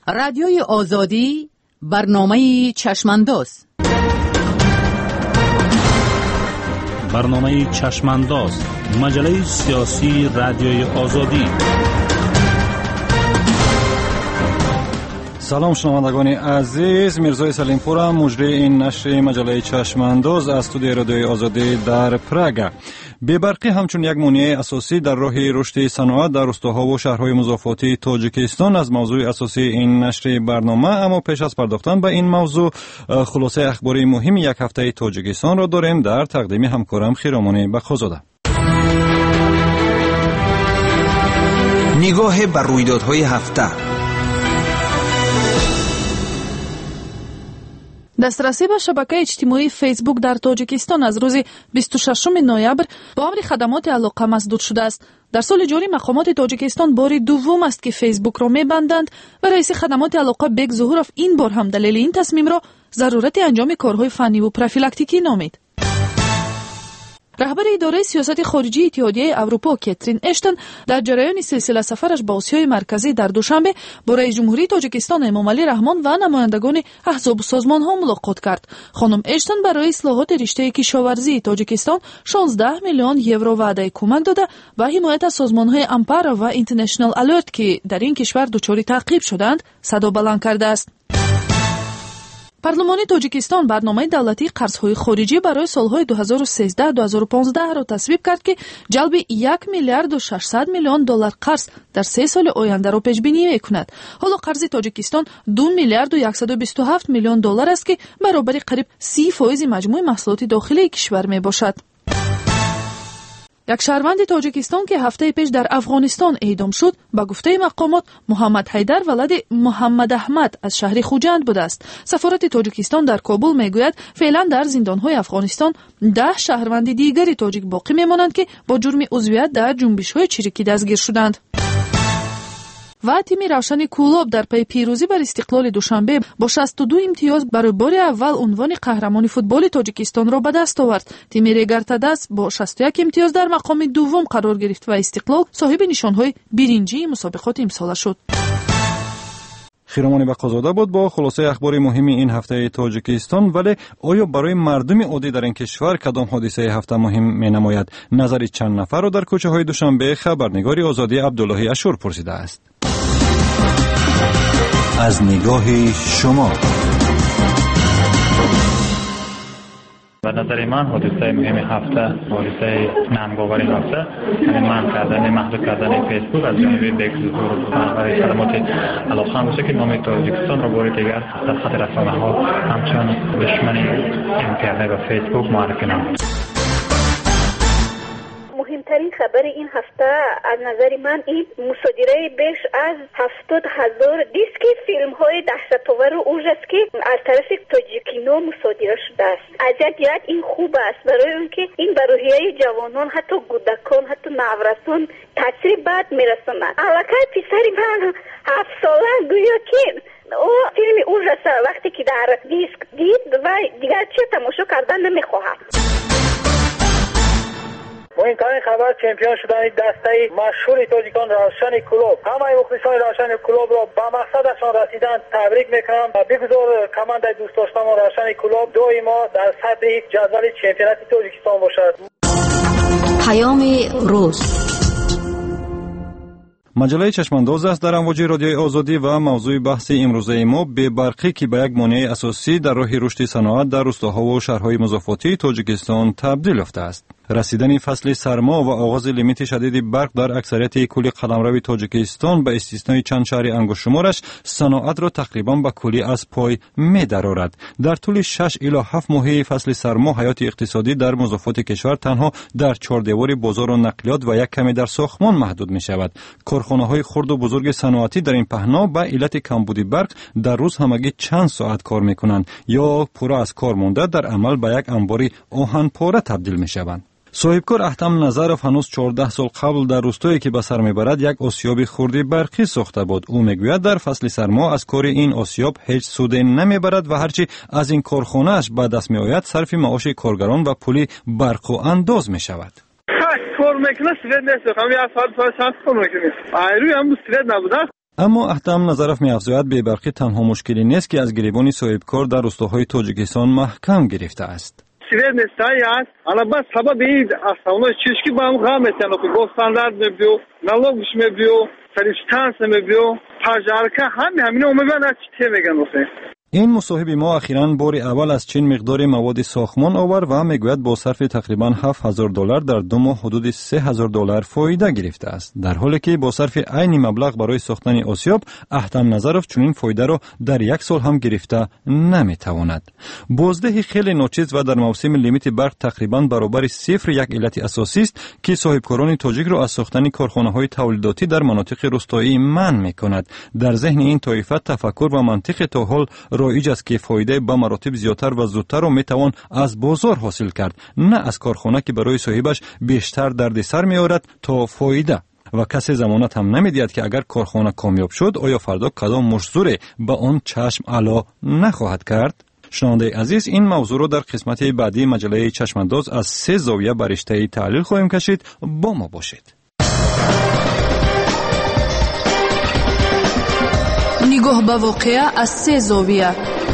رادیوی آزادی، برنامه چشمانداز. برنامه چشمانداز، مجله سیاسی رادیوی آزادی. سلام شنوندگان عزیز، میرزای سلیمپورم، مجری این نشر مجله چشمانداز از استودیوی رادیوی آزادی در پراگ. بی‌برقی همچون یک مانع اساسی در راه رشد صنعت در روستاها و شهرهای مضافاتی تاجیکستان از موضوع اساسی این نشر برنامه. اما پیش از پرداختن به این موضوع خلاصه اخباری مهم یک هفته تاجیکستان را داریم در تقدیم همکارم خیرامان بخشوده. نگاه بر رویدادهای هفته. دسترسی به شبکه اجتماعی فیسبوک در تاجیکستان از روز 26 نوامبر با امر خدمات علاقه مسدود شده است. در سال جاری مقامات تاجیکستان بار دوم است که فیسبوک را می‌بندند و رئیس خدمات علاقه بیگ ظهورов این بار هم دلیل این تصمیم را ضرورت انجام کارهای فنی و پروفیلاکتیکی نامید. رهبر اداره سیاست خارجی اتحادیه اروپا کاترین اشتن در جریان سلسله سفرش به آسیای مرکزی در دوشنبه با رئیس جمهوری تاجیکستان امامعلی رحمان و نمایندگان احزاب و سازمان‌ها ملاقات کرد. خانم اشتن برای اصلاحات رشته کشاورزی تاجیکستان 16 میلیون یورو وعده کمک داده و حمایت از سازمان‌های امپارا و اینترنشنال الرت که در این کشور دچار تعقیب شدند صدا بلند کرده است. پارلمان تاجیکستان برنامه دولتی قرض‌های خارجی برای سالهای 2013-2015 را تصویب کرد که جلب 1 میلیارد و 600 میلیون دلار قرض در 3 سال آینده را پیش بینی می‌کند. حالا قرض تاجیکستان 2 میلیارد و 127 میلیون دلار است که برابر قریب 30% مجموع محصولات داخلی کشور میباشد. یک شهروند تاجیکستان که هفته پیش در افغانستان اعدام شد به گفته مقامات محمد حیدر ولد محمد احمد از شهر خوجند بوده است. سفارت تاجیکستان در کابل میگوید فعلا در زندانهای افغانستان 10 شهروند دیگری تاجیک باقی میمانند که با جرم عضویت در جنبش‌های چریکی دستگیر شدند. و تیم روشن کولاب در پی پیروزی بر استقلال دوشنبه با 62 امتیاز برای بار اول عنوان قهرمان فوتبال تاجیکستان را به دست آورد. تیم ریگارتاداس با 61 امتیاز در مقام دوم قرار گرفت و استقلال صاحب نشانهای برنجی مسابقات امسال شد. خیرامان بقازاده بود با خلاصه اخبار مهم این هفته تاجیکستان. ولی آیا برای مردم عادی در این کشور کدام حادثه هفته مهم می نماید؟ نظر چند نفر را در کوچه های دوشنبه خبرنگار آزادی عبداللهی اشور پرسیده است. از نگاه شما. به نظر من حادثه مهم هفته حادثه ننگاور هفته منع کردن محدود کردن فیسبوک از جانب بیگ ظهور برای خدمات علاقه هم باشه که نام تاجیکستان را بار دیگر در خط رسانه‌ها همچون دشمن اینترنت و فیسبوک معرفی نمود. مهمترین خبر این هفته از نظر من این مصادره بیش از 70,000 دیسک فیلم های دهشت‌آور اوج است که از طرف تاجیکینا مصادره شده است. از یک جهت این خوب است برای اونکه این بر روحیه جوانان حتی کودکان حتی نوجوانان تاثیر بد میرساند. الکه پسر من 7 ساله گویا که او فیلم اوج است وقتی که در دیسک دید و دیگر چه تماشا کردن نمیخواهد. مهمترین خبر چمپیون شدن دسته مشهور تاجیکان روشن کلوب. همه مخلصان روشن کلوب را به مقصدشان رسیدن تبریک میکنم و بگذار کماند دوست داشتم روشن کلوب دائما در صدر جدول چمپیونات تاجیکستان باشد. پیام روز مجله چشمانداز است در امواج رادیوی آزادی و موضوع بحث امروزه ما بی‌برقی که به یک مانع اساسی در راه رشد صنعت در روستاها و شهرهای مضافاتی تاجیکستان تبدیل یافته است. رسیدن فصل سرما و آغاز لیمیت شدید برق در اکثریت کل قلمرو تاجیکستان به استثنای چند شهر انگشت شمارش صنعت را تقریبا به کلی از پای می‌درآورد. در طول 6 الی 7 ماه فصل سرما حیات اقتصادی در مضافات کشور تنها در چهاردیوار بازار و نقلیات و یک کمی در ساختمان محدود می‌شود. کارخانه‌های خرد و بزرگ صنعتی در این پهنا به علت کمبود برق در روز همگی چند ساعت کار می‌کنند یا پورا از کار مانده در عمل به یک انبار آهن پاره تبدیل می‌شوند. صاحبکار احتم نظرов هنوز 14 سال قبل در روستایی که به سر میبرد یک آسیاب خردی برقی ساخته بود. او میگوید در فصل سرما از کار این آسیاب هیچ سودی نمیبرد و هرچی از این کارخانه اش به دست میآید صرف معاش کارگران و پول برق و انداز میشود. کار میکنه سوید نیست. همین اصلا چند کار میکنه. ایروی هم سوید نبوده. اما احتم نظرف می‌افزاید بی‌برقی تنها مشکلی نیست که از گریبان صاحبکار در روستاهای تاجیکستان محکم گرفته است. Северной стоят, она бас сабаби основной чешки бам гамета, но госстандарт мебио, налог мебио, санитарс мебио, пожарка, همین اومدن از چی میگن واسه. این مصاحب ما اخیراً بار اول از چین مقدار مواد ساختمان آورد و میگوید با صرف تقریباً $7,000 در 2 ماه حدود $3,000 فایده گرفته است، در حالی که با صرف عین مبلغ برای ساختن آسیاب احتم نظرف چنین فایده را در 1 سال هم گرفته نمیتواند. بازده خیلی ناچیز و در موسم لیمیت برق تقریباً برابر صفر یک علت اساسی است که صاحبکاران تاجیک را از ساختن کارخانه‌های تولیداتی در مناطق روستایی منع می‌کند. در ذهن این طایفه تفکر و منطق تا حال رایج است که فایده به مراتب زیادتر و زودتر را میتوان از بازار حاصل کرد، نه از کارخانه که برای صاحبش بیشتر دردسر میآورد تا فایده. و کسی ضمانت هم نمیدهد که اگر کارخانه کامیاب شد آیا فردا کدام مشزوره به آن چشم علا نخواهد کرد. شنونده عزیز، این موضوع را در قسمت بعدی مجله چشمانداز از 3 زاویه برشته تحلیل خواهیم کشید. با ما باشید. نگاه به واقعه از 3 زاویه.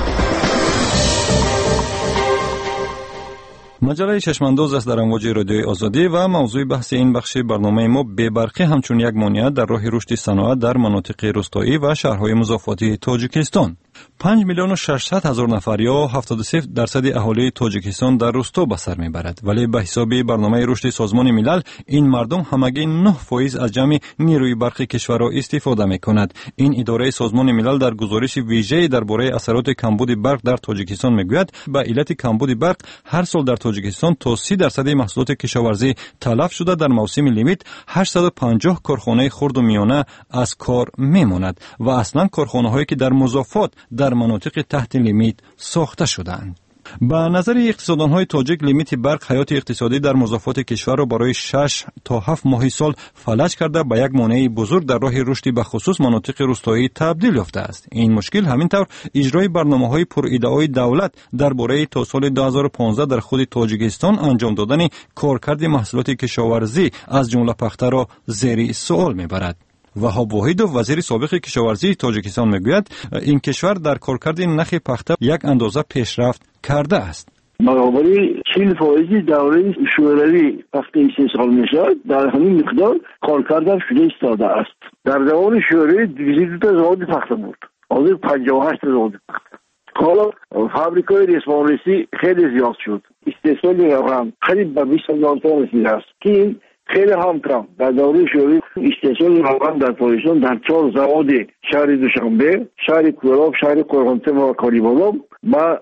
مجله چشمانداز است در امواج رادیوی آزادی و موضوع بحث این بخش برنامه ما بی‌برقی همچون یک مانع در راه رشد صنعت در مناطق روستایی و شهرهای مضافاتی تاجیکستان. 5,600,000 نفر یا 73% اهالی تاجیکستان در روستا به سر میبرد، ولی به حساب برنامه رشد سازمان ملل این مردم همگی 9% از جمع نیروی برق کشور را استفاده میکند. این اداره سازمان ملل در گزارش ویژه‌ای درباره اثرات کمبود برق در تاجیکستان میگوید به علت کمبود برق هر سال در تاجیکستان تا 30% محصولات کشاورزی تلف شده. در موسم لیمیت 850 کارخانه خرد و میانه از کار میماند و اصلا کارخانه‌هایی که در مضافات در مناطق تحت لیمیت ساخته شدند. به نظر اقتصاددان‌های تاجیک لیمیت برق حیات اقتصادی در مضافات کشور را برای 6 تا 7 ماه سال فلج کرده به یک مانع بزرگ در راه رشد به خصوص مناطق روستایی تبدیل یافته است. این مشکل همینطور اجرای برنامه‌های پرایده‌های دولت درباره تا سال 2015 در خود تاجیکستان انجام دادن کارکرد محصولات کشاورزی از جمله پخته را زیر سوال می‌برد. وهاب واحدوف وزیر سابق کشاورزی تاجیکستان میگوید این کشور در کارکرد نخ پخته یک اندازه پیشرفت کرده است. برابری 40% دوره شوروی وقتی استحصال میشد در همین مقدار کارکرد شده ایستاده است. در دوران شوروی 22 تا زاویه پخته بود، حاضر 58 تا زاویه پخته. حالا فابریکای رسانه‌رسی خیلی زیاد شد، استحصال هم قریب به 20,000 تن رسیده است که خیلی هم کم. در دوره شوروی استحصال روغن در پاکستان در 4 زواد شهر دوشنبه، شهر کوراب، شهر قرغنطین و کالیبالام ما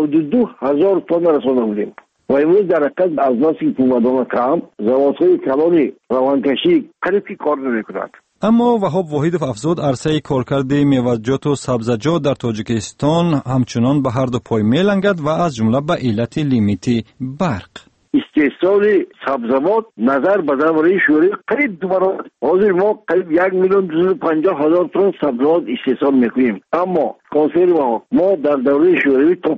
92,000 تن رسانده بودیم و امروز در حقیقت از نسل پومدان کم زوادهای کلان روانکشی قریب که کار نمی‌کنند. اما وهاب واحدوف افزود عرصه کارکرد میوه‌جات و سبزیجات در تاجیکستان همچنان به هر دو پای میلنگد و از جمله به علت لیمیت برق. استحصال سبزیجات نظر به درباره شوروی قریب 2 برابر. حاضر ما قریب 1,250,000 تن سبزیجات استحصال میکنیم، اما کنسرو ما در دوره شوروی تا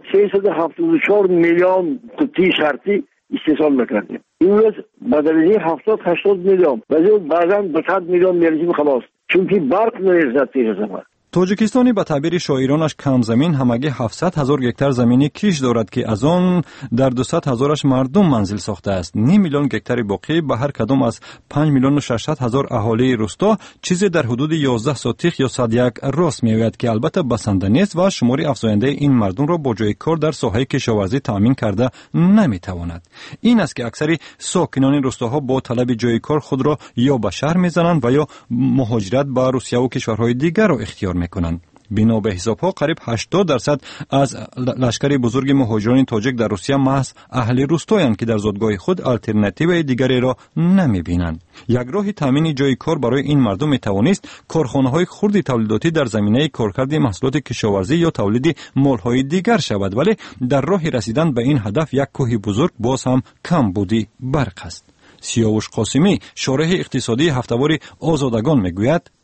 674 میلیون قوطی شرطی استحصال میکردیم. امروز بدل 70-80 میلیون بعضا 200 میلیون میرسیم خلاص، چون که برق نمیرسد تیر زمان. تاجیکستانی به تعبیر شاعرانش کم زمین همگی 700,000 گکتر زمینی کیش دارد که از آن در 200,000 مردم منزل ساخته است. 9 میلیون گکتر باقی به هر کدام از 5,600,000 اهالی روستا چیزی در حدود 11 ساتیخ یا 101 راست میآید که البته بسنده نیست و شمار افزاینده این مردم را با جای کار در ساحه کشاورزی تامین کرده نمیتواند. این است که اکثر ساکنان روستاها با طلب جای کار خود را یا به شهر میزنند و یا مهاجرت به روسیه و کشورهای دیگر را اختیار میکنند. بنا به حساب‌ها قریب 80% از لشکر بزرگ مهاجران تاجیک در روسیه محض اهل روستایند که در زادگاه خود آلترناتیو دیگری را نمی‌بینند. یک راه تامین جای کار برای این مردم میتوانست کارخانه‌های خرد تولیداتی در زمینه کارکرد محصولات کشاورزی یا تولید مال‌های دیگر شود، ولی در راه رسیدن به این هدف یک کوه بزرگ باز هم کمبودی برق است. سیاوش قاسمی شارح اقتصادی هفته‌وار آزادگان میگوید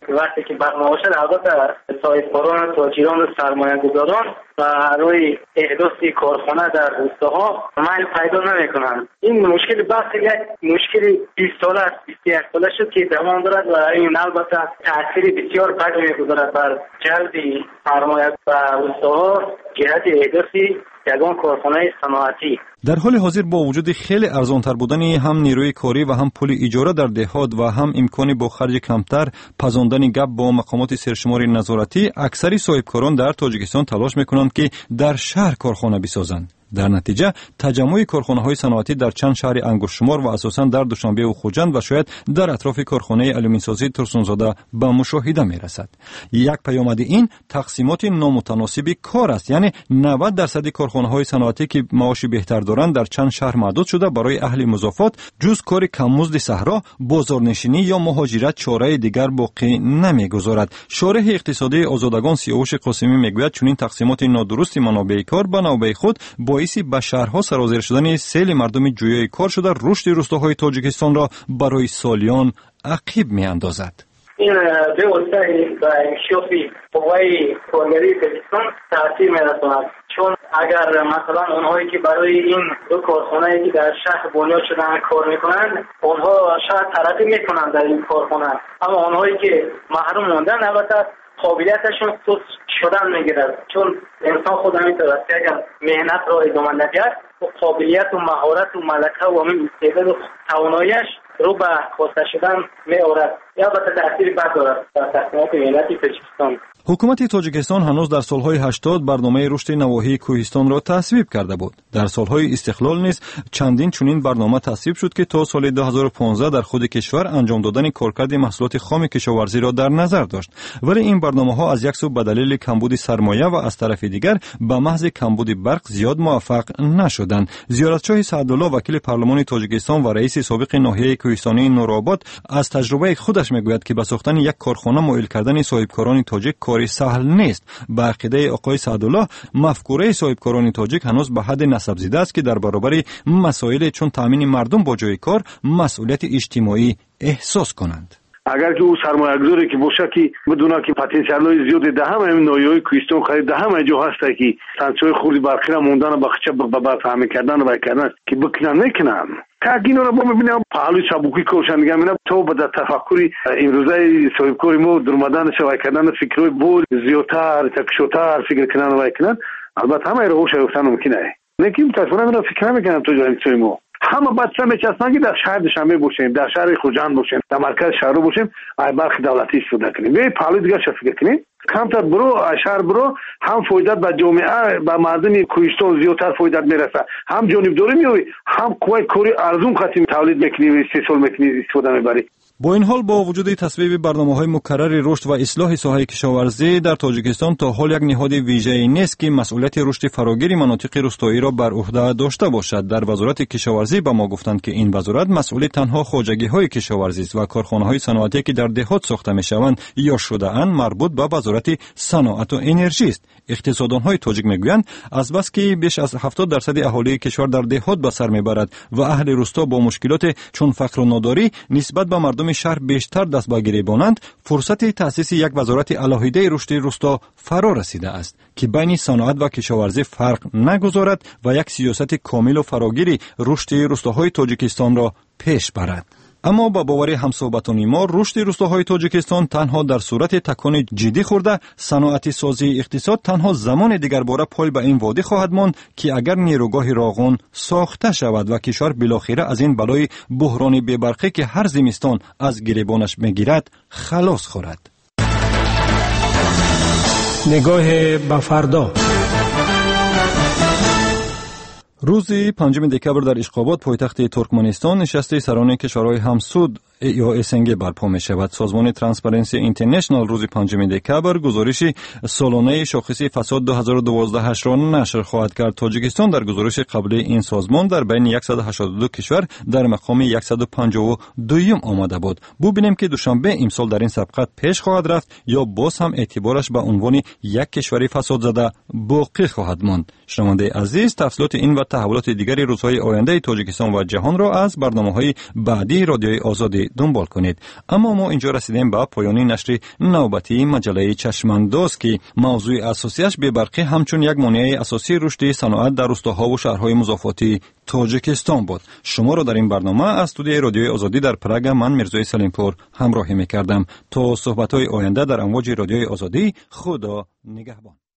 وقتی که برنامه شد البته صاحبکاران تاجران و سرمایه‌گذاران و روی احداث کارخانه در روستاها مایل پیدا نمی‌کنند. این مشکل بحث یک مشکل 20 ساله است، 21 ساله شد که دوام دارد و این البته تاثیر بسیار بد می‌گذارد بر جلب سرمایه و روستاها جهت احداث یگان کارخانه صنعتی. در حال حاضر با وجود خیلی ارزان‌تر بودن هم نیروی کاری و هم پول اجاره در دهات و هم امکانی با خرج کمتر پزاندن گپ با مقامات سرشماری نظارتی، اکثری صاحبکاران در تاجیکستان تلاش می‌کنند که در شهر کارخانه بسازند. در نتیجه تجمع کارخانه‌های صنعتی در چند شهر انگشت‌شمار و اساساً در دوشنبه و خوجند و شاید در اطراف کارخانه آلومین‌سازی ترسونزاده به مشاهده می‌رسد. یک پیامد این تقسیمات نامتناسب کار است، یعنی 90% کارخانه‌های صنعتی که معاش بهتر دارند در چند شهر محدود شده برای اهل مضافات جز کار کم‌مزد صحرا، بازارنشینی یا مهاجرت چاره دیگر باقی نمی‌گذارد. شارح اقتصادی آزادگان سیاوش قاسمی میگوید چنین تقسیمات نادرست منابع کار به نوبه خود باعث به شهرها سرازیر شدن سیل مردم جویای کار شده رشد روستاهای تاجیکستان را برای سالیان عقب می‌اندازد. این به واسطه به انکشاف قوای کارگری تاجیکستان تاثیر می‌رساند، چون اگر مثلا اونهایی که برای این دو کارخانه‌ای که در شهر بنیاد شدن کار میکنند اونها شاید ترقی میکنند در این کارخانه، اما اونهایی که محروم موندن البته قابلیتشون سوس شدن میگیرد، چون انسان خود نمیتواند اگر مهنت را ادامه ندهد و قابلیت و مهارت و ملکه و استعداد و تواناییش رو به کاسته شدن می‌آورد. البته تأثیر بد دارد در تقسیمات ملت تاجیکستان. حکومت تاجیکستان هنوز در سالهای 80 برنامه رشد نواحی کوهستان را تصویب کرده بود. در سالهای استقلال نیز چندین چنین برنامه تصویب شد که تا سال 2015 در خود کشور انجام دادن کارکرد محصولات خام کشاورزی را در نظر داشت. ولی این برنامه‌ها از یک سو به دلیل کمبود سرمایه و از طرف دیگر به محض کمبود برق زیاد موفق نشدند. زیارتشاه سعدالله وکیل پارلمان تاجیکستان و رئیس سابق ناحیه کوهستانی نورآباد از تجربه خودش میگوید که به ساختن یک کارخانه مایل کردن صاحبکاران تاجیک کاری سهل نیست. به عقیده آقای سعدالله مفکوره صاحبکاران تاجیک هنوز به حد نسب زده است که در برابر مسائل چون تامین مردم با جای کار مسئولیت اجتماعی احساس کنند. اگر که او سرمایه‌گذاری که باشه که بدونه که پتانسیل‌های زیادی در همه ناحیه‌های کوهستان خرید در همه جا هست که سانچوی خوردی برقی را موندن و بخچه به فهم کردن و کردن که بکنن نکنن که اینا رو ببینم پهلوی سبوکی کوشن میگم اینا تو به تفکری امروزه صاحبکاری ما درآمدن شوی کردن فکرای بود زیادتر تکشوتر فکر کردن و کردن البته همه رو شایستن ممکنه نکیم تصور رو فکر نمیکنم تو جای ما همه بچه میچستن که در شهر دوشنبه باشیم، در شهر خوجند باشیم، در مرکز شهر باشیم، ای برخی دولتی استفاده کنیم. به پهلوی دیگه چه فکر کنیم؟ کمتر برو شهر برو هم فایده به جامعه به مردم کوهستان زیادتر فایده میرسه، هم جانبداری میوی، هم قوای کاری ارزون قسم تولید میکنی و استحصال میکنی استفاده میبری. با این حال با وجود تصویب برنامه‌های مکرر رشد و اصلاح ساحه کشاورزی در تاجیکستان تا حال یک نهاد ویژه‌ای نیست که مسئولیت رشد فراگیر مناطق روستایی را بر عهده داشته باشد. در وزارت کشاورزی به ما گفتند که این وزارت مسئول تنها خواجگی‌های کشاورزی است و کارخانه‌های صنعتی که در دهات ساخته می‌شوند یا شده‌اند مربوط به وزارت صنعت و انرژی است. اقتصاددان‌های تاجیک می‌گویند از بس که بیش از 70% اهالی کشور در دهات به سر می‌برد و اهل روستا با مشکلات چون فقر و ناداری نسبت به مردم شهر بیشتر دست به گریبانند، فرصت تأسیس یک وزارت علاهیده رشد روستا فرا رسیده است که بین صنعت و کشاورزی فرق نگذارد و یک سیاست کامل و فراگیر رشد روستاهای تاجیکستان را پیش برد. اما با باور همصحبتان ما رشد روستاهای تاجیکستان تنها در صورت تکان جدی خورده صنعتی سازی اقتصاد تنها زمان دیگر باره پای به این وادی خواهد ماند که اگر نیروگاه راغون ساخته شود و کشور بالاخره از این بلای بحران بی‌برقی که هر زمستان از گریبانش میگیرد خلاص خورد. نگاه به فردا. روز 5 دکبر در اشقاباد پایتخت ترکمنستان نشست سران کشورهای همسود یا اسنگ برپا می شود. سازمان ترانسپرنسی اینترنشنال روز 5 دکبر گزارش سالانه شاخص فساد 2012 را نشر خواهد کرد. تاجیکستان در گزارش قبلی این سازمان در بین 182 کشور در مقام 152 آمده بود. ببینیم که دوشنبه امسال در این سبقت پیش خواهد رفت یا باز هم اعتبارش به عنوان یک کشور فساد زده باقی خواهد ماند. شنونده عزیز، تفصیلات این و تحولات دیگری روزهای آینده تاجیکستان و جهان را از برنامه‌های بعدی رادیوی آزادی دنبال کنید. اما ما اینجا رسیدیم به پایان نشر نوبتی مجله چشمانداز که موضوع اساسیش به برقی همچون یک مانع اساسی رشد صنعت در روستاها و شهرهای مضافاتی تاجیکستان بود. شما را در این برنامه از استودیوی رادیوی آزادی در پراگ من میرزای سلیمپور همراهی می‌کردم. تا صحبت‌های آینده در امواج رادیوی آزادی، خدا نگهبان.